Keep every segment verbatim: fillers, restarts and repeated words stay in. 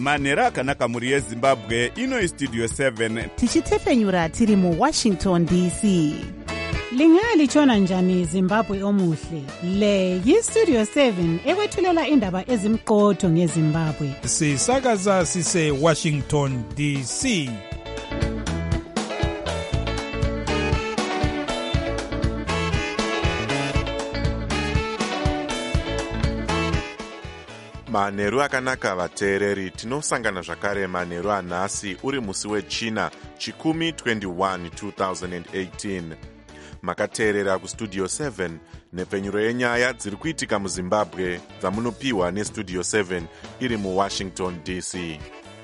manheru akanaka mhuri yezimbabwe. Ino istudio seven tichitefenyura tiri muwashington D C. Lingalitshona njani Zimbabwe omuhle? Le yistudio seven ekwethulela indaba ezimqotho ngeZimbabwe. Sisakaza sise Washington D C. Manheru akanaka vateereri, tinosangana zvakare manheru anhasi uri musi wechina chikumi twenty-one two thousand eighteen. Makateerera kustudio seven nepfenyuro yenyaya dziri kuitika muZimbabwe dzamunopiwa nestudio seven iri muWashington D C.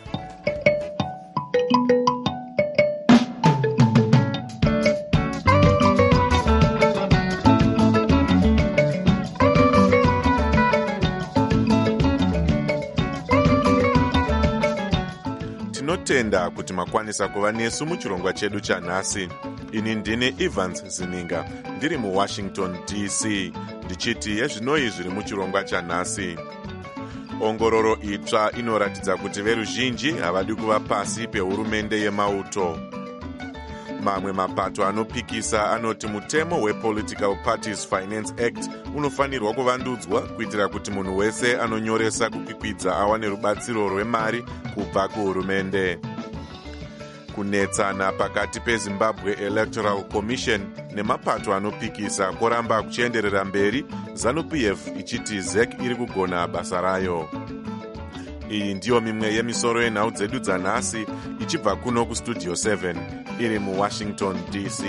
Tinotenda kuti makwanisa kuva nesu muchirongwa chedu chanhasi. Ini ndine Evans Zininga ndiri muWashington D C ndichiti yezvinoi zviri muchirongwa chanhasi. Ongororo itsva inoratidza kuti veruzhinji havadi kuva pasi pehurumende yemauto. Mamwe mapato anopikisa anoti mutemo wePolitical Parties Finance Act unofanirwa kuvandudzwa kuitira kuti munhu wese anonyoresa kukwikwidza awane rubatsiro rwemari kubva kuhurumende. Kunetsana pakati peZimbabwe Electoral Commission nemapato anopikisa koramba kuchienderera mberi, ZANU-P F ichiti Z E C iri kugona basa rayo. Iyi ndiyo mimwe yemisoro yenhau dzedu dzanhasi ichibva kuno kustudio seven iri muWashington D C.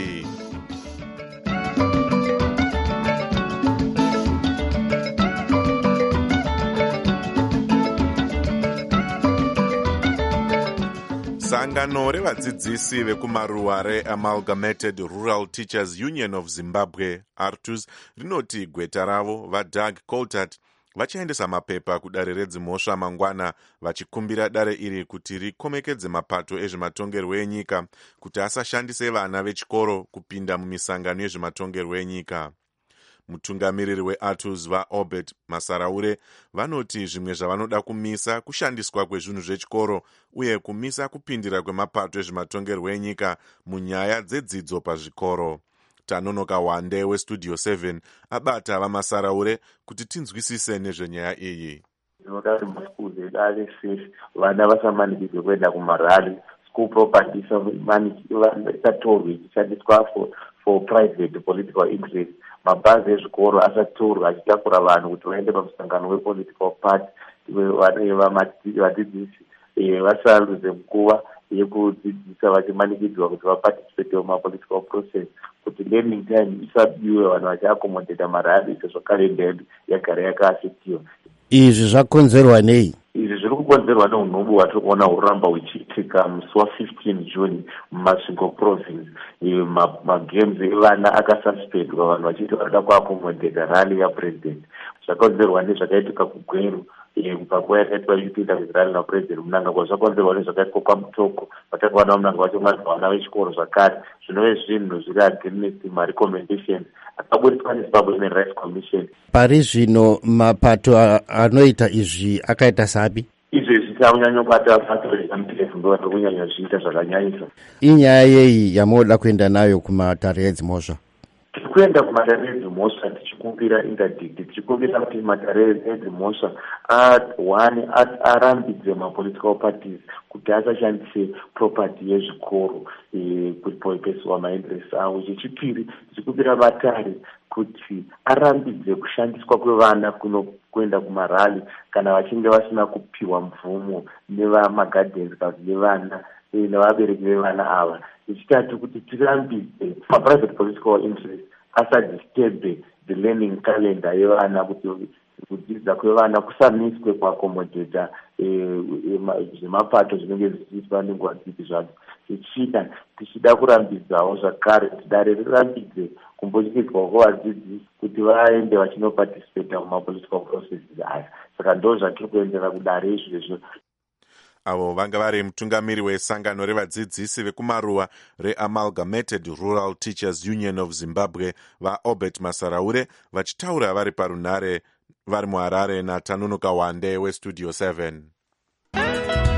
Sangano revadzidzisi vekumaruwa reAmalgamated Rural Teachers Union of Zimbabwe, A R T U Z, rinoti gweta ravo vaDoug Coltart vachaendesa mapepa kudare redzimhosva mangwana vachikumbira dare iri kuti rikomekedze mapato ezvematongerwo enyika kuti asashandise vana vechikoro kupinda mumisangano yezvematongerwo enyika. Mutungamiriri weA R T U Z vaObert Masaraure vanoti zvimwe zvavanoda kumisa kushandiswa kwezvinhu zvechikoro uye kumisa kupindira kwemapato ezvematongerwo enyika munyaya dzedzidzo pazvikoro. Tanonoka Wande westudio seven abata vaMasaraure kuti tinzwisise nezvenyaya iyi. Tinoda kuti maschools edu ave safe, vana vasamanikidzwe kuenda kumarali, school properties isatorwe ichishandiswa for for private political interest. Mabhazi ezvikoro asatorwa achitakura vanhu kuti vaende pamusangano wepolitical party. Vadzidzisi vasaruze nguva yekudzidzisa vachimanikidzwa kuti vaparticipate mumapolitical process, kuti learning time isabiwe vanhu vachiakomodeta marali sezvakare ndedu yagara yakaasetiwa. Izvi zvakonzerwa nei? Izvi zviri kukonzerwa neunhubu hwatiri kuona huramba huchiitika musi wa-fifteen June muMasvingo province. Magames evana akasuspendwa vanhu vachiti varida kuakomodeta rally yapresident. Zvakonzerwa nezvakaitika kuGweru panguva yakaitwa ichipinda kuRally napresident Mnangagwa. Zvakonzerwa nezvakaitika kwaMutoko vatakawana Mnangagwa vachingwadza vana vechikoro zvakare. Zvinove zvinhu zviri against marecommendations akaburiswa neZimbabwe Human Rights Commission. Pari zvino mapato anoita izvi akaita sapi? Izvi zvisanyanyobata pato reZANU-P F ndo vari kunyanya zviita zvakanyanyisa. Inyaya yei yamoda kuenda nayo kumatare edzimhosva? Kuenda kumatare edzimhosva tichikumbira interdict, tichikumbira kuti matare edzimhosva one arambidze mapolitical parties kuti asashandise property yezvikoro kupeswa mainterest avo. Chechipiri tichikumbira vatare kuti arambidze kushandiswa kwevana kuenda kumarali kana vachinge vasina kupiwa mvumo nevamagardens kana nevana nevabereki vevana ava. Chechitatu kuti tirambidze maprivate political interest asadisturbe the learning calendar yevana, kuti kudzidza kwevana kusamiswe kuakomodeta zvemapato zvinenge zvichiiswa nenguva dzipi zvadzo. Tichida tichida kurambidzawo zvakare kuti dare rirambidze kumbochikidzwa kwavadzidzisi kuti vaende vachinoparticipata mumapolitical processes aya. Saka ndo zvatiri kuendera kudare izvezvo. Avo vanga vari mutungamiri wesangano revadzidzisi vekumaruwa reAmalgamated Rural Teachers Union of Zimbabwe vaObert Masaraure vachitaura vari parunhare vari muHarare naTanonoka Wande westudio seven.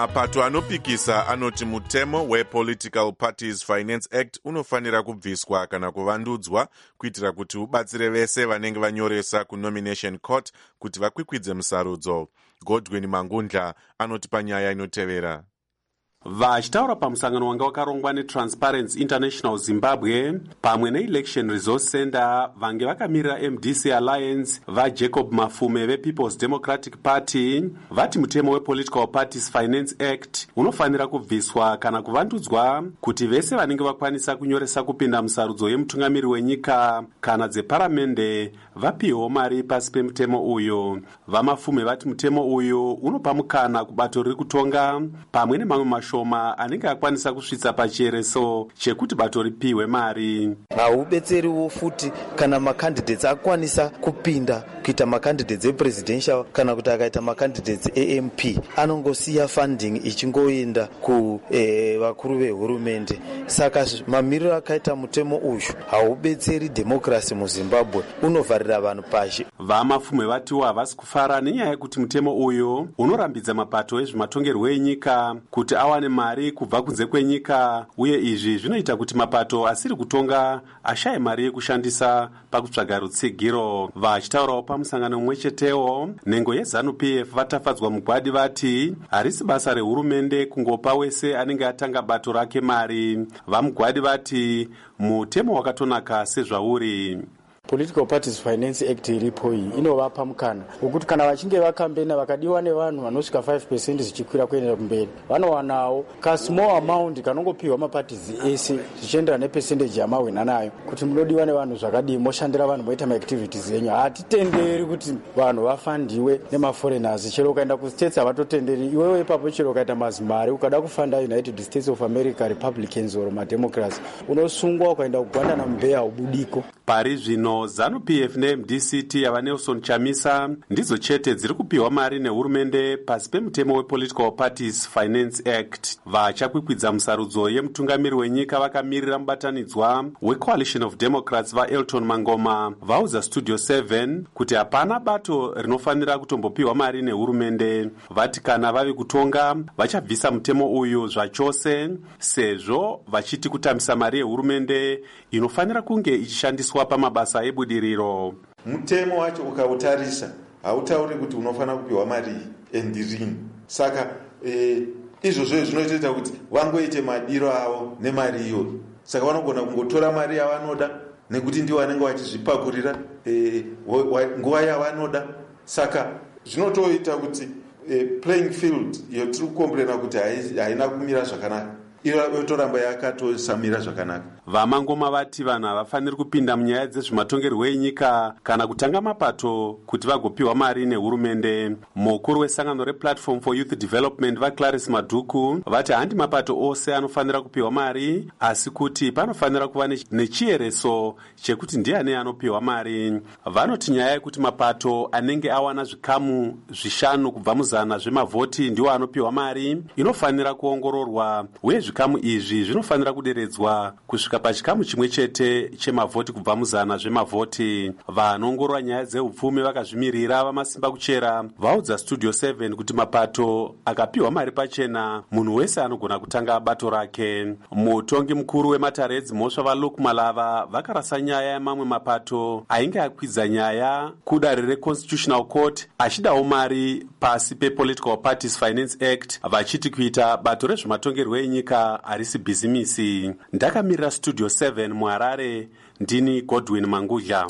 Mapato anopikisa anoti mutemo wePolitical Parties Finance Act unofanira kubviswa kana kuvandudzwa kuitira kuti ubatsire vese vanenge vanyoresa kunomination court kuti vakwikwidze musarudzo. Godwin Mangundla anoti panyaya inotevera. Vachitaura pamusangano wanga wakarongwa neTransparency International Zimbabwe pamwe neElection Resource Center, vange vakamirira M D C Alliance vaJacob Mafume vePeople's Democratic Party vati mutemo wePolitical Parties Finance Act unofanira kubviswa kana kuvandudzwa kuti vese vanenge vakwanisa kunyoresa kupinda musarudzo yemutungamiri wenyika kana dzeparamende vapiwewo mari pasi pemutemo uyu. VaMafume vati mutemo uyu unopa mukana kubato riri kutonga pamwe nemamwe mashoma anenge akwanisa kusvitsa pachireso chekuti bato ripiwe mari. Haubetseriwo futi kana makandidates akwanisa kupinda kuita makandidates epresidential kana kuti akaita makandidates A M P anongosiya funding ichingoenda ku eh, vakuru vehurumende. Saka mamiriro akaita mutemo uyu haubetseri democracy muZimbabwe, unovharira vanhu pashi. VaMafume vatiwo havasi kufara nenyaya yekuti mutemo uyu unorambidza mapato ezvematongerwo enyika kuti awane mari kubva kunze kwenyika, uye izvi zvinoita kuti mapato asiri kutonga ashaye mari yekushandisa pakutsvaga rutsigiro. Vachitaurawo pamusangano mumwe chetewo, nhengo yeZANU-P F vatafadzwa mugwadi vati harisi basa rehurumende kungopa wese anenge atanga bato rake mari. Vamugwadi vati mutemo wakatonaka sezvauri. Political Parties Finance Act iripo iyi inovapa mukana wekuti kana vachinge vakambena vakadiwa nevanhu vanosvika five percent zvichikwira kuendera kumberi, vanowanawo ka small amount kanongopiwa maparties ese zvichienderana nepercentage yamahwina nayo kuti munodiwa nevanhu zvakadii, moshandira vanhu moita maactivities enyu. Hatitenderi kuti vanhu vafandiwe nemaforeigners. Chero ukaenda kustates havatotenderi. Iwewe ipapo chero ukaita mazimari ukada kufanda United States of America, Republicans or mademocrats, unosungwa ukaenda kugwandana mumbeya ubudiko. Pari zvino ZANU-P F neM D C T yava Nelson Chamisa ndidzo chete dziri kupiwa mari nehurumende pasi pemutemo wePolitical Parties Finance Act. Vachakwikwidza musarudzo yemutungamiri wenyika vakamirira mubatanidzwa weCoalition of Democrats vaElton Mangoma vaudza Studio seven kuti hapana bato rinofanira kutombopiwa mari nehurumende. Vati kana vavi kutonga vachabvisa mutemo uyu zvachose, sezvo vachiti kutambisa mari yehurumende inofanira kunge ichishandiswa pamabasa ebudiriro. Mutemo wacho ukautarisa hautauri kuti unofanira kupiwa mari endirini. Saka eh, izvozvo zvinoita kuti vangoite madiro avo nemari iyoyo. Saka vanogona kungotora mari yavanoda nekuti ndivo vanenge vachizvipakurira eh, nguva yavanoda. Saka zvinotoita kuti eh, playing field yotiri kukomplena kuti haina kumira zvakanaka, yotoramba yakatosamira zvakanaka. VaMangoma vati vanhu havafaniri kupinda munyaya dzezvematongerwo enyika kana kutanga mapato kuti vagopiwa mari nehurumende. Mukuru wesangano rePlatform for Youth Development vaClarice Madhuku vati handi mapato ose anofanira kupiwa mari, asi kuti panofanira kuva nechiereso chekuti ndiani anopiwa mari. Vanoti nyaya yekuti mapato anenge awana zvikamu zvishanu kubva muzana zvemavhoti ndiwo anopiwa mari inofanira kuongororwa, uye zvikamu izvi zvinofanira kuderedzwa kusvika pachikamu chimwe chete chemavhoti kubva muzana zvemavhoti. Vanongorora nyaya dzeupfumi vakazvimirira vamasimba kuchera vaudza Studio seven kuti mapato akapiwa mari pachena munhu wese anogona kutanga bato rake. Mutongi mukuru wematare edzimhosva vaLuke Malava vakarasa nyaya yemamwe mapato ainge akwidza nyaya kudare reConstitutional Court achidawo mari pasi pePolitical Parties Finance Act, vachiti kuita bato rezvematongerwo enyika harisi bhizimisi. Ndakamirira Studio seven muHarare, ndini Godwin Mangudla.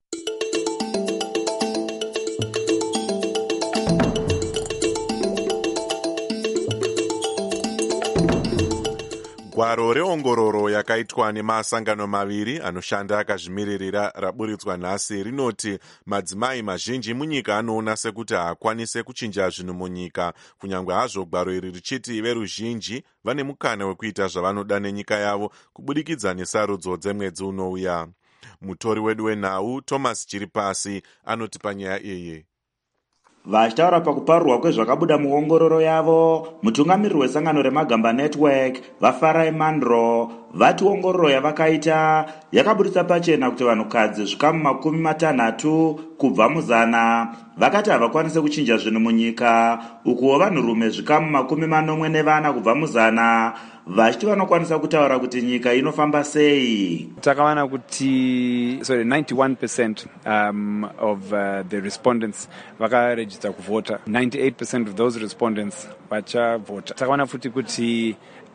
Gwaro reongororo yakaitwa nemasangano maviri anoshanda akazvimiririra raburitswa nhasi rinoti madzimai mazhinji munyika anoona sekuti haakwanise kuchinja zvinhu munyika, kunyange hazvo gwaro iri richiti veruzhinji vane mukana wekuita zvavanoda nenyika yavo kubudikidza nesarudzo dzemwedzi unouya. Mutori wedu wenhau Thomas Chiripasi anoti panyaya iyi. Vachitaura pakuparurwa kwezvakabuda muongororo yavo, mutungamiriri wesangano reMagamba Network vaFarai Mandro vati ongororo yavakaita yakaburitsa pachena kuti vanhukadzi zvikamu makumi matanhatu kubva muzana vakati havakwanise kuchinja zvinhu munyika, ukuwo vanhurume zvikamu makumi manomwe nevana kubva muzana vachiti vanokwanisa kutaura kuti nyika inofamba sei. Takawana kuti sorry ninety-one percent um, of uh, the respondents vakaregister kuvota. ninety-eight percent of those respondents vachavota. Takawana futi kuti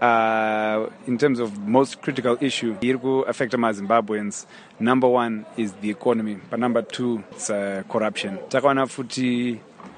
Uh, in terms of most critical issue, iri affect Zimbabweans. Number one is the economy, but number two is uh, corruption. Takawana futi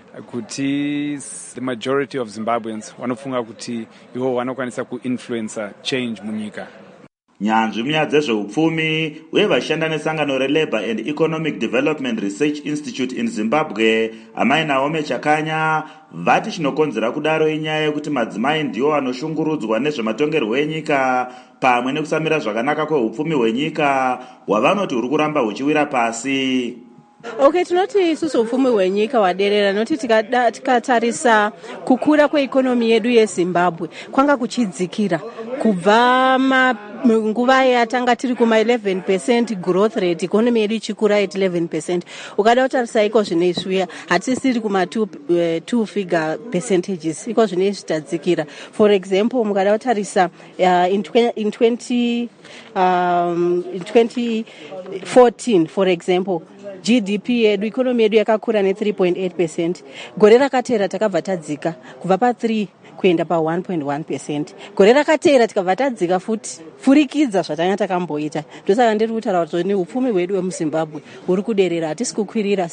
kuti the majority of Zimbabweans wanofunga kuti ivo vanokwanisa kuinfluence change munyika. Nyanzvi munyaya dzezveupfumi uye vashanda nesangano reLabour and Economic Development Research Institute in Zimbabwe Amai Naomi Chakanya vati chinokonzera kudaro inyaya yekuti madzimai ndiwo vanoshungurudzwa nezvematongerwo enyika pamwe nekusamira zvakanaka kweupfumi hwenyika hwavanoti huri kuramba huchiwira pasi. Okay, tinoti isusu upfumi hwenyika waderera noti tikatarisa kukura kweikonomi yedu yeZimbabwe kwanga kuchidzikira kubva nguva yatanga tiri kuma eleven percent growth rate, economy yedu ichikura at eleven percent. Ukada kutarisa iko zvinoishuya hatisiri kuma two, uh, two figure percentages, iko zvinoizvi tadzikira. For example, mukada kutarisa uh, in, in, twenty, um, in twenty fourteen, for example, G D P yedu, economy yedu yakakura ne three point eight percent. Gore rakatera takabva tadzika kubva pa three kuenda pa one point one percent. Gore rakatera tikabva tadzika futi furikidza zvatanga takamboita. Ndosaka ndiri kutaura kuti ni upfumi hwedu wemuZimbabwe huri kuderera, hatisi kukwirira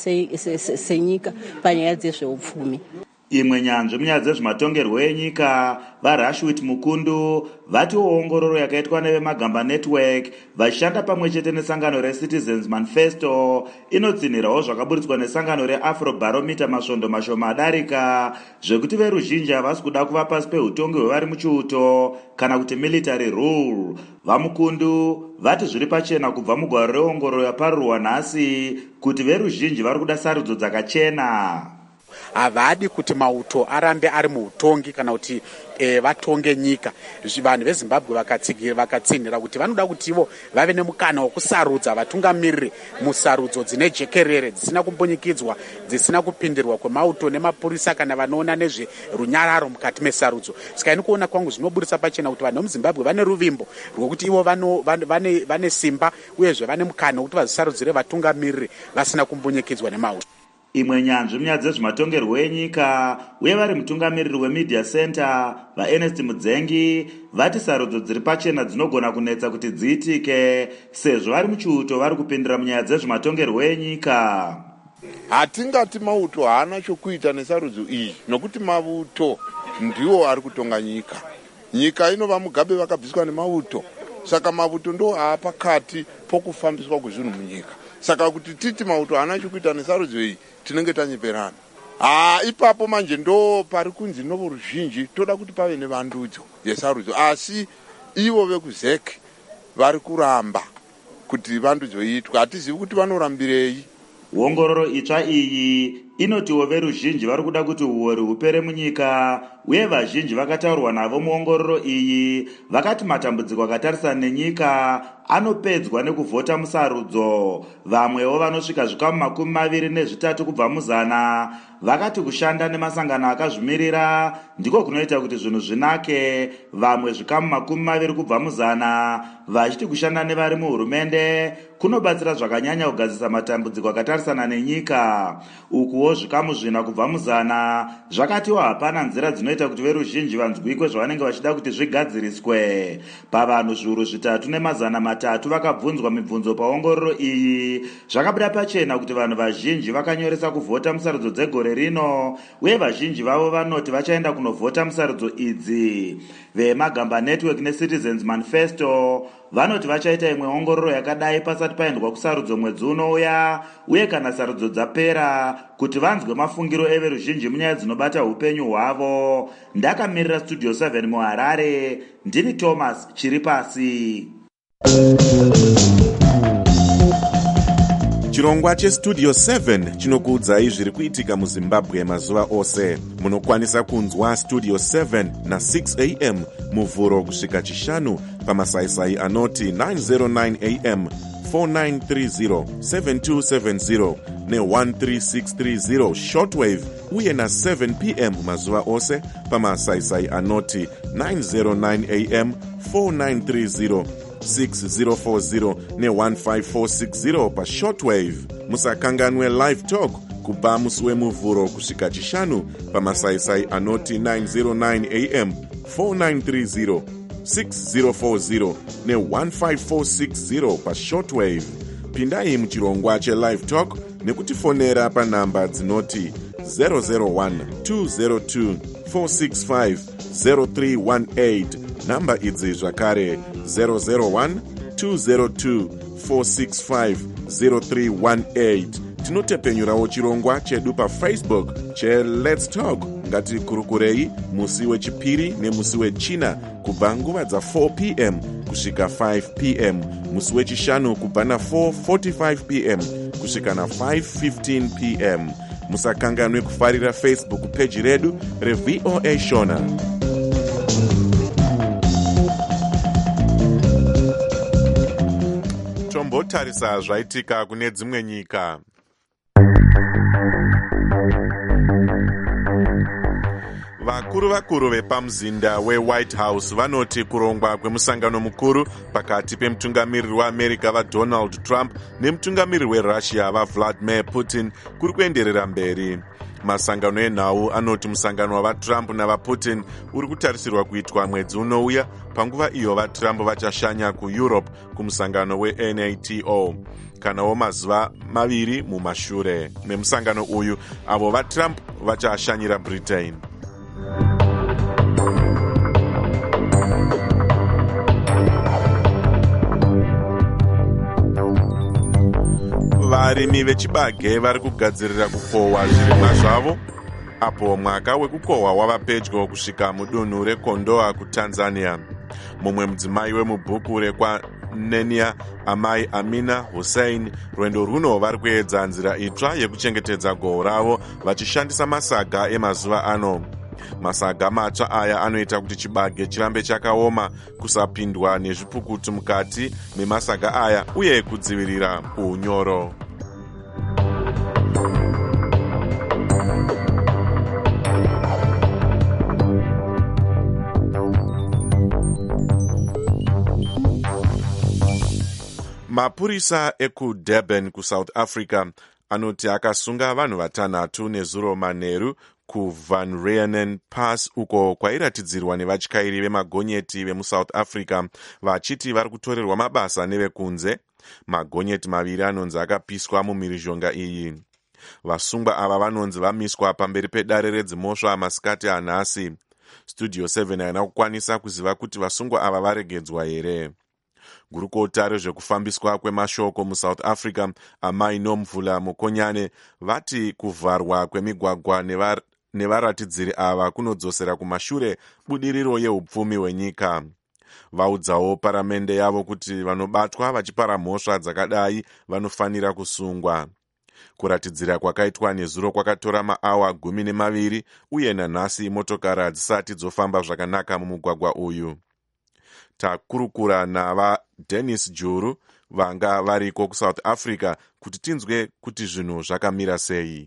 senyika panyaya dzezveupfumi. Imwe nyanzvi munyaya dzezvematongerwo enyika vaRashwit Mukundu vati ongororo yakaitwa nevemagamba network vachishanda pamwe chete nesangano reCitizens Manifesto inotsinhirawo zvakaburitswa nesangano reAfrobarometer masvondo mashoma adarika zvekuti veruzhinji havasi kuda kuva pasi peutongi hwevari muchiuto kana kuti military rule. VaMukundu vati zviri pachena kubva mugwaro reongororo yaparurwa nhasi kuti veruzhinji vari kuda sarudzo dzakachena. Havadi kuti mauto arambe ari muutongi kana kuti e, vatonge nyika. Vanhu veZimbabwe vakatsigirira vakatsinhira kuti vanoda kuti ivo vave nemukana wokusarudza vatungamiriri musarudzo dzine jekerere dzisina kumbunyikidzwa, dzisina kupindirwa kwemauto nemapurisa kana vanoona nezverunyararo mukati mesarudzo. Saka ini kuona kwangu zvinoburisa pachena kuti vanhu vemuZimbabwe vane ruvimbo rwokuti ivo vano, vane, vane simba uyezve vane mukana wokuti vazosarudzire vatungamiriri vasina kumbunyikidzwa nemauto. Imwe nyanzvi munyaya dzezvematongerwo enyika uye vari mutungamiriri weMedia Center vaErnest Mudzengi vati sarudzo dziri pachena dzinogona kunetsa kuti dziitike sezvo vari muchiuto vari kupindira munyaya dzezvematongerwo enyika. Hatingati mauto haana chokuita nesarudzo iyi nokuti mauto ndiwo ari kutonga nyika. Nyika inova mugabe vakabviswa nemauto, saka mauto ndo aapakati pokufambiswa kwezvinhu munyika. Saka kuti titi mauto haana chokuita nesarudzo iyi tinenge tanyeperana. Ah, ipapo manje ndo pari kunzi novo ruzhinji toda kuti pave nevandudzo yesarudzo, asi ivo vekuzek vari kuramba kuti vandudzo iitwe. Hatizivi kuti vanorambirei. Ongororo itsva iyi inotiwo veruzhinji vari kuda kuti uori hupere munyika uye vazhinji vakataurwa navo muongororo iyi vakati matambudziko akatarisana nenyika anopedzwa nekuvhota musarudzo. Vamwewo vanosvika zvikamu makumi maviri nezvitatu kubva muzana vakati kushanda nemasangano akazvimirira ndiko kunoita kuti zvinhu zvinake. Vamwe zvikamu makumi maviri kubva muzana vachiti kushanda nevari muhurumende kunobatsira zvakanyanya kugadzisa matambudziko akatarisana nenyika. Ukuwo zvikamu zvina kubva muzana zvakatiwa hapana nzira dzinoita kuti veruzhinji vanzwikwe zvavanenge vachida kuti zvigadziriswe. Pavanhu zviuru zvitatu nemazana matatu vakabvunzwa mibvunzo paongororo iyi zvakabuda pachena kuti vanhu vazhinji vakanyoresa kuvhota musarudzo dzegore rino uye vazhinji vavo vanoti vachaenda kunovhota musarudzo idzi. VeMagamba Network neCitizens Manifesto vanoti vachaita imwe ongororo yakadai pasati paendwa kusarudzo mwedzi unouya uye kana sarudzo dzapera kuti vanzwe mafungiro everuzhinji munyaya dzinobata upenyu hwavo. Ndakamirira Studio seven muHarare, ndini Thomas Chiripasi. Chirongwa cheStudio seven chinokuudzai zviri kuitika muZimbabwe mazuva ose. Munokwanisa kunzwa Studio seven na six a m muvhuro kusvika chishanu pamasaisai anoti nine oh nine a m, four nine three zero seven two seven zero ne one three six three zero shortwave uye na seven p m mazuva ose pamasaisai anoti nine oh nine a m four nine three zero six zero four zero ne one five four six zero pa shortwave. Musakanganwe live talk kubva musi wemuvhuro kusvika chishanu pamasaisai anoti nine oh nine a m four nine three zero six zero four zero ne one five four six zero pa shortwave. Pindai muchirongwa che-live talk nekutifonera panhamba dzinoti zero zero one two zero two four six five zero three one eight. Namba idzi zvakare zero zero one two zero two four six five zero three one eight. Tinotepenyurawo chirongwa chedu pafacebook che-Let's Talk. Ngatikurukurei musi wechipiri nemusi wechina kubva nguva dza four p m kusvika five p m, musi wechishanu kubva na four forty-five p m kusvika na five fifteen p m. Musakanganwe kufarira Facebook page redu reV O A Shona. Tombotarisa zvaitika kune dzimwe nyika. Vakuru vakuru vepamzinda weWhite House vanoti kurongwa kwemusangano mukuru pakati pemutungamiriri weAmerica vaDonald Trump nemutungamiriri weRussia vaVladimir Putin kuri kuenderera mberi. Masangano enhau anoti musangano wavaTrump navaPutin uri kutarisirwa kuitwa mwedzi unouya, panguva iyo vaTrump vachashanya kuEurope kumusangano weNATO kanawo mazuva maviri mumashure memusangano uyu. Avo vaTrump vachashanyira Britain. Varimi vechibage vari kugadzirira kukohwa zvirimwa zvavo apo mwaka wekukohwa wava pedyo kusvika mudunhu reKondoa kuTanzania. Mumwe mudzimai wemubhuku rekwaNenia, amai Amina Hussein, rwendo runo vari kuedza nzira itsva yekuchengetedza gohwo ravo vachishandisa masaga emazuva ano. Masaga matsva aya anoita kuti chibage chirambe chakaoma, kusapindwa nezvipukutu mukati memasaga aya uye kudzivirira unyoro. Mapurisa ekuDurban kuSouth Africa anoti akasunga vanhu vatanhatu nezuro manheru kuVan Rieenen Pass uko kwairatidzirwa nevatyairi vemagonyeti vemuSouth Africa vachiti vari kutorerwa mabasa nevekunze. Magonyeti maviri anonzi akapiswa mumhirizhonga iyi. Vasungwa ava vanonzi vamiswa pamberi pedare redzimhosva masikati anhasi. Studio seven haina kukwanisa kuziva kuti vasungwa ava varegedzwa here. Gurukota rezvekufambiswa kwemashoko muSouth Africa amai Nomvula Mukonyane vati kuvharwa kwemigwagwa nevar nevaratidziri ava kunodzosera kumashure budiriro yeupfumi hwenyika. Vaudzawo paramende yavo kuti vanobatwa vachipara mhosva dzakadai vanofanira kusungwa. Kuratidzira kwakaitwa nezuro kwakatora maawa gumi nemaviri uye nanhasi motokari hadzisati dzofamba zvakanaka mumugwagwa uyu. Takurukura navaDennis Juru vanga variko kuSouth Africa kuti tinzwe kuti zvinhu zvakamira sei.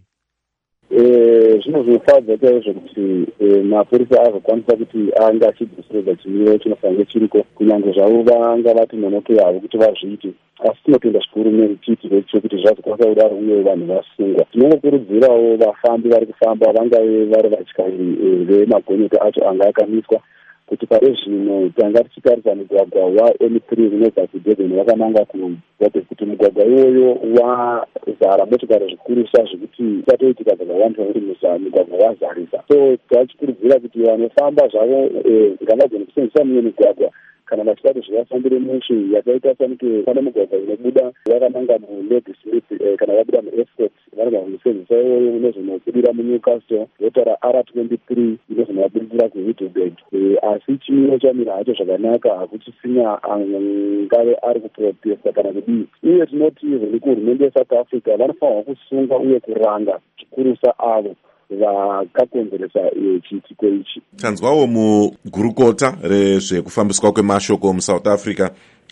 Zvinozofadza chaizvo kuti mapurisa azokwanisa kuti anga achidzoseredza chimiro chinofanira chiriko kunyange zvavo vanga vati nonoto yavo kuti vazviite, asi tinotenda zvikuru nechiitiro chekuti zvazokwanisa kudaro uye vanhu vasungwa. Tinongokurudzirawo vafambi vari kufamba vangave vari vatyairi vemagonyeti acho anga akamiswa kuti pare zvino tanga tichitarisa mugwagwa waM three unobva kuDurban wakananga kuZimbabwe kuti mugwagwa iwoyo wazara motokari zvikurusa zvekuti chatoitika dzakawanda kuti mugwagwa wazarisa. So tachikurudzira kuti vanofamba zvavo ngavagone kusenzesa mimwe migwagwa kana vachida kuti zvivafambire mushe yakaita sanike pane mugwagwa inobuda yakananga muLadysmith kana vabuda muEscort vanogona kusenzesa iwoyo unozonobudira muNewcastle votara R twenty-three inozonobudira kuHeidelberg. Asi chimiro chamira hacho zvakanaka hakuchisina angave ari kuprotesta kana kudii. Uye tinoti vehurumende yeSouth Africa vanofanirwa kusunga uye kuranga chikurusa avo vakakonzeresa chiitiko ichi. Tanzwawo mugurukota rezvekufambiswa kwemashoko muSouth Africa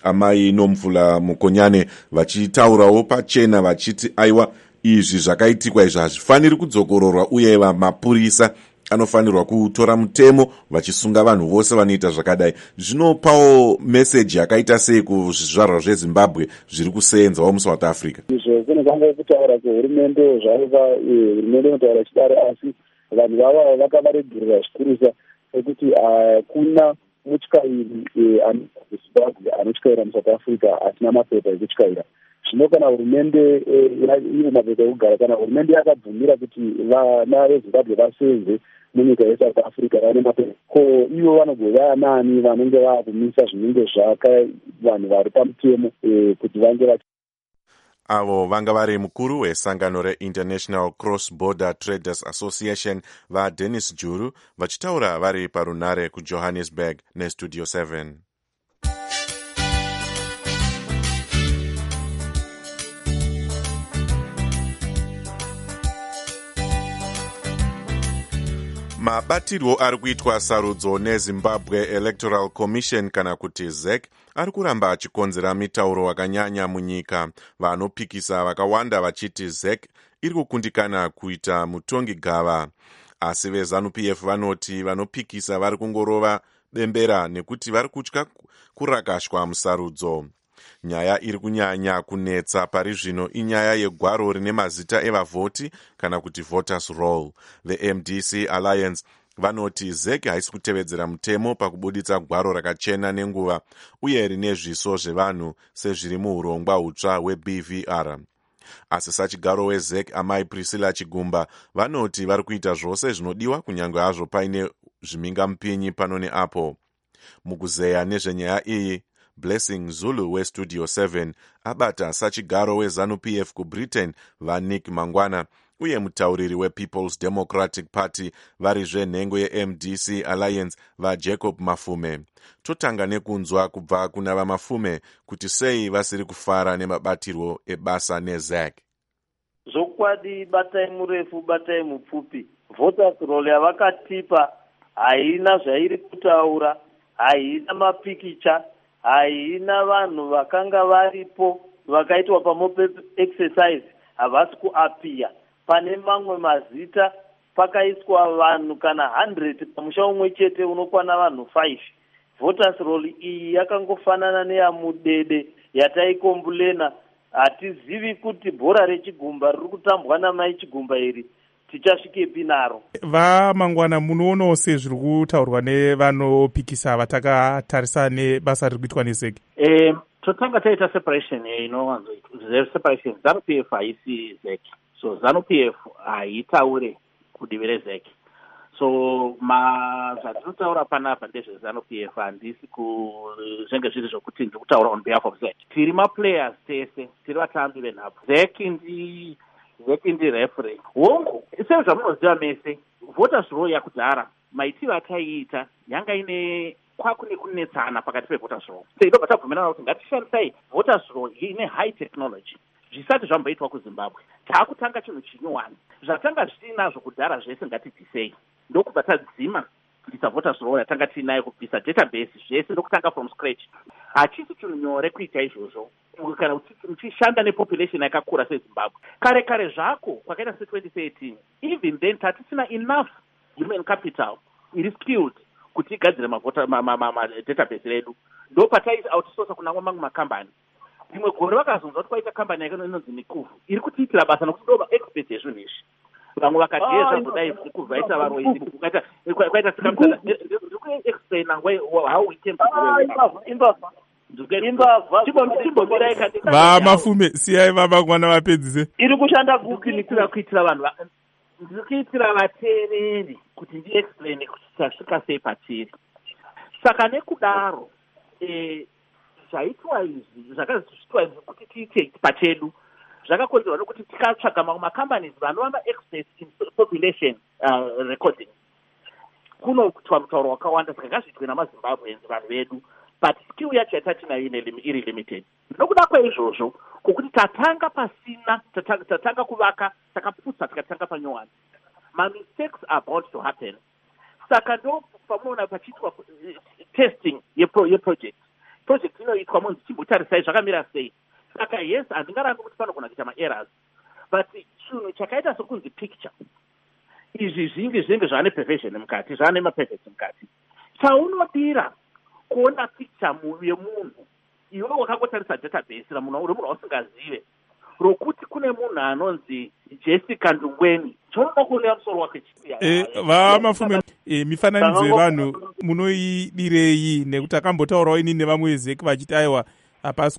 amai nomvula mukonyane vachitaurawo pachena vachiti aiwa izvi zvakaitikwa izvi hazvifaniri kudzokororwa uye mapurisa anofanirwa kutora mutemo vachisunga vanhu vose vanoita zvakadai. Zvinopawo meseji yakaita sei kuzvizvarwa zvezimbabwe zviri kuseenzawo muSouth Africa? Izvo kunoganga kutaura kwehurumende zvaiva hurumende inotaura ichidaro, asi vanhu vava vakavaregerera zvikurusa ekuti hakuna mutyairi muzimbabwe anotyaira muSouth Africa asina mapepa ekutyaira. Zvino kana hurumende ine mapepa ekugara, kana hurumende yakabvumira kuti vana vezimbabwe vasenze munyika yeSouth Africa vane mapepa, ko ivo vanogova nani vanenge vakumisa zvinenge zvaka vanhu vari pamutemo kuti vange vachi. Avo vanga vari mukuru wesangano reInternational Cross Border Traders Association vaDennis Juru vachitaura vari parunare kuJohannesburg neStudio seven. Mabatirwo ari kuitwa sarudzo neZimbabwe Electoral Commission kana kuti Z E C ari kuramba achikonzera mitauro wakanyanya munyika. Vanopikisa vakawanda vachiti Z E C iri kukundikana kuita mutongi gava, asi veZANU P F vanoti vanopikisa vari kungorova bembera nekuti vari kutya kurakashwa musarudzo. Nyaya iri kunyanya kunetsa pari zvino inyaya yegwaro rine mazita evavhoti kana kuti voters roll. The M D C Alliance vanoti Z E C haisi kutevedzera mutemo pakubuditsa gwaro rakachena nenguva uye rine zviso zvevanhu sezviri muurongwa hutsva hweB V R. Asi sachigaro weZ E C amai Priscilla Chigumba vanoti vari kuita zvose zvinodiwa kunyange hazvo paine zvimingamupinyi pano neapo. Mukuzeya nezvenyaya iyi, Blessing Zulu weStudio seven abata sachigaro weZANU P F kuBritain vaNick Mangwana uye mutauriri wePeople's Democratic Party varizve nhengo yeM D C Alliance vaJacob Mafume. Totanga nekunzwa kubva kuna vaMafume kuti sei vasiri kufara nemabatirwo ebasa neZ E C. Zokwadi batai murefu batai mupfupi, voters roll yavakatipa haina zvairi kutaura, haina mapikicha, haina vanhu vakanga varipo vakaitwa pamope exercise havasi kuapia. Pane mamwe mazita pakaiswa vanhu kana one hundred pamusha umwe chete unokwana vanhu five. Voters roll iyi yakangofanana neyamudede yataikombolena. Hatizivi kuti bhora rechigumba riri kutambwa namai Chigumba iri tichasvikepi naro. VaMangwana, munoonawo sei zviri kutaurwa nevanopikisa vatakatarisa nebasa riri kuitwa neZ E C? Eh, totanga taita separation inowanzoitwa separation. ZANU P F haisi Z E C, so ZANU P F haitaure kudivi reZ E C. So ma zvatinotaura panapa ndezveZANU P F, handisi kuzvenge zviri zvokuti ndiri kutaura on behalf of Z E C. Tiri maplayers tese, tiri vatambi venhapo. Z E C ndi Z E C ndi referee. Hongu sezvo zvamunoziva mese, voters roll yakudhara maitiro ataiita yanga ine kwakune kunetsana pakati pevoters roll. Ndobva tabvumirana kuti ngatishandisai voters roll ine high technology. Zvisati zvamboitwa kuZimbabwe, taakutanga chinhu chinyuwani zvatanga zviinazvo kudhara zvese ngatibvisei. Ndokubva tadzima kubvisa voters roll yatanga tiinayo, kubvisa database zvese ndokutanga from scratch. Hachisi chinhu nyore kuita izvozvo kana uchishanda nepopulation yakakura seZimbabwe. Kare kare zvako kwakaita se twenty thirteen, even then tatisina enough human capital iri skilled kuti igadzire mavota database redu. Ndo patai outsource kuna mamwe makambani. Rimwe gore vakazonzwa kuti kwaita kambani inonzi Nikuvu iri kutiitira basa nokuti ndo expert yezvinhu izvi. Vamwe vakageza kudai Nikuvu vaita varoyi kwaita kwaita sikamutana. Ndiri kuexplain how we came to VaMafume siyai vaMangwana vapedzise. Iri kushanda kuitira kuitira vanhu, ndiri kuitira vateereri kuti ndi explain kuti tasvika sei patiri. Saka nekudaro eh zvaitwa izvi zvakazoitwa izvi kuti tiite pachedu zvakakonzerwa nokuti tikatsvaga mamwe macompanies vanova ma-experts in population uh, recording. Kunoitwa mutauro wakawanda, saka ngazviitwe namaZimbabweans vanhu vedu, but skill yacho yatatinayo iri limited. Nokuda kwaizvozvo kwokuti tatanga pasina, tatanga kuvaka, takaputsa tikatanga panyowani. Ma-mistakes are bound to happen. Saka ndo pamuona pachiitwa testing yeproject project inoitwa munzi chimbotarisai zvakamira sei. Saka yes, handingarambi kuti panogona kuita maerrors, but chinhu chakaita sokunzi picture, izvi zvinge zvinge zvane perversion mukati, zvane maperversion mukati. Chaunodira kuona picture yemunhu, iwe wakangotarisa database ramunhu remunhu ausingazive, rokuti kune munhu anonzi Jessica Ndungweni, chonoda kuona musoro wake chipi. Eh, vamafume eh, mifananidzo yevanhu munoidirei, nekuti akambotaurawo ini nevamwe vezeki vachiti aiwa hapasi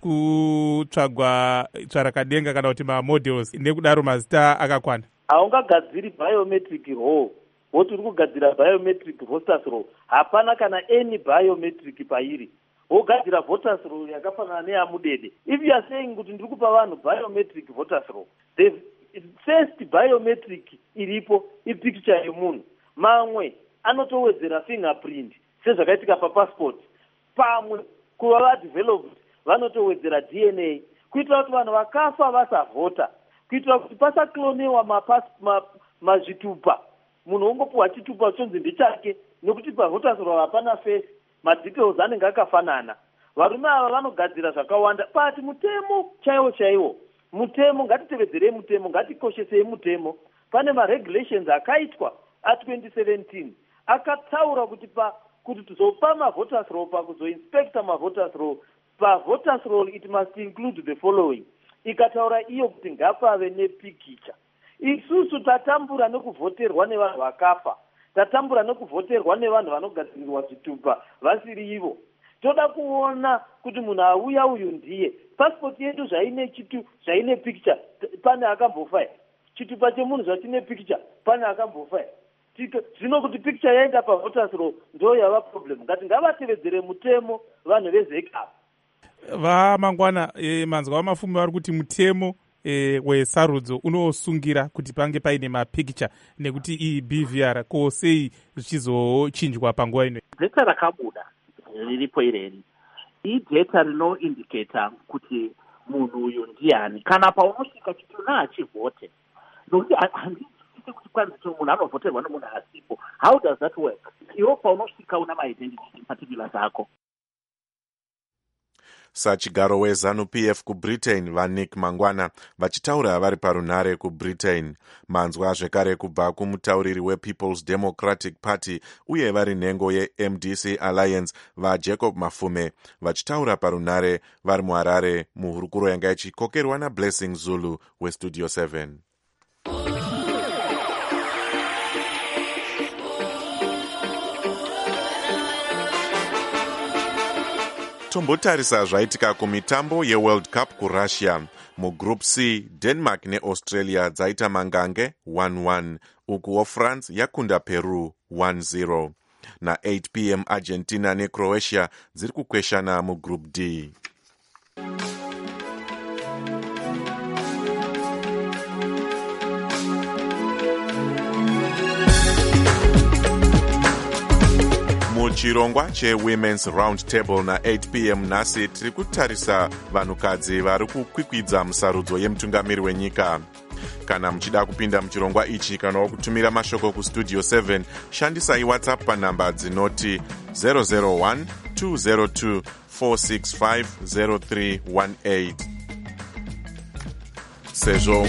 kutsvagwa tsvarakadenga kana kuti mamodels, nekudaro mazita akakwana. Haungagadziri biometric row, woti uri kugadzira biometric voters row, hapana kana any biometric pairi. Wogadzira voters row yakafanana neyamudede. If you are saying kuti ndiri kupa vanhu biometric voters row, the first biometric iripo ipicture yemunhu. Mamwe anotowedzera fingerprint sezvakaitika papassport. Pamwe kuva vadeveloped vanotowedzera D N A kuitira kuti vanhu vakafa vasavhota, kuitira kuti pasaklonewa mazvitupa, munhu ongopuwa chitupa chonzi ndechake, nekuti pavoters row hapana face, madetails anenge akafanana. Varume ava vanogadzira zvakawanda, but mutemo chaiwo chaiwo, mutemo ngatitevedzerei mutemo, ngatikoshesei mutemo. Pane maregulations akaitwa a twenty seventeen akatsaura kuti pa kuti tizopa mavoters row, pakuzoinspecta mavoters row, pavoters row it must include the following. Ikataura iyo kuti ngapave nepikicha. Isusu tatambura nekuvhoterwa nevanhu vakafa, tatambura nekuvhoterwa nevanhu vanogadzirirwa zvitupa vasiri ivo. Toda kuona kuti munhu auya uyu ndiye. Passport yedu zvaine chitu zvaine picture, pane akambofa. Chitupa chemunhu zvachine picture, pane akambofa. Zvino kuti picture yaenda pavoters row ndo yava problem. Ngati ngavatevedzere mutemo vanhu vezeka. Vamangwana e, manzwa vamafumi vari kuti mutemo e, wesarudzo unosungira kuti pange paine mapicture, nekuti iyi B V R ko sei zvichizochinjwa panguva ino. Data rakabuda riripo ireri idata rinoindicata kuti munhu uyu ndiani, kana paunosvika chitona achivhote, nokuti handiti kuti kwanzi munhu anovhoterwa nemunhu asipo. How does that work? Iwo paunosvika una maidentity particulars ako. Sachigaro weZanu-P F kuBritain vaNick Mangwana vachitaura vari parunhare kuBritain. Manzwa zvekare kubva kumutauriri wePeople's Democratic Party uye vari nhengo yeM D C Alliance vaJacob Mafume vachitaura parunhare vari muHarare muhurukuro yanga ichikokerwa naBlessing Zulu weStudio seven. Tombotarisa zvaitika kumitambo yeWorld Cup kuRussia. Mugroup C, Denmark neAustralia dzaita mangange one one, ukuwo France yakunda Peru one zero. Na eight p m Argentina neCroatia dziri kukweshana mugroup D. Muchirongwa cheWomen's Round Table na eight p m nhasi tiri kutarisa vanhukadzi vari kukwikwidza musarudzo yemutungamiri wenyika. Kana muchida kupinda muchirongwa ichi kana kutumira mashoko kuStudio seven, shandisai WhatsApp panhamba dzinoti zero zero one two zero two four six five zero three one eight. Sezvo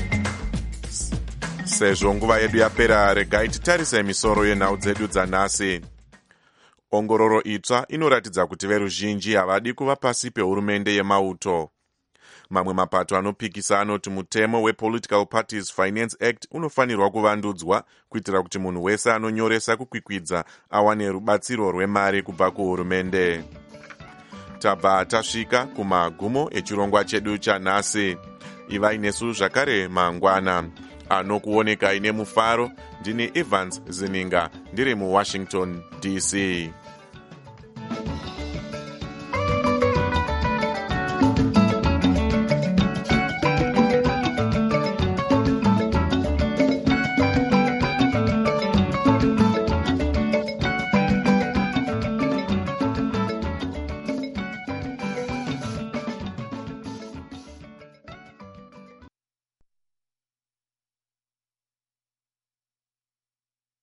sezvo nguva yedu yapera, regai titarise misoro yenhau dzedu dzanhasi. Ongororo itsva inoratidza kuti veruzhinji havadi kuva pasi pehurumende yemauto. Mamwe mapato anopikisa anoti mutemo wePolitical Parties Finance Act unofanirwa kuvandudzwa kuitira kuti munhu wese anonyoresa kukwikwidza awane rubatsiro rwemari kubva kuhurumende. Tabva tasvika kumagumo echirongwa chedu chanhasi. Ivai nesu zvakare mangwana. Anokuoneka ine mufaro, ndini Evans Zininga ndiri muWashington D C.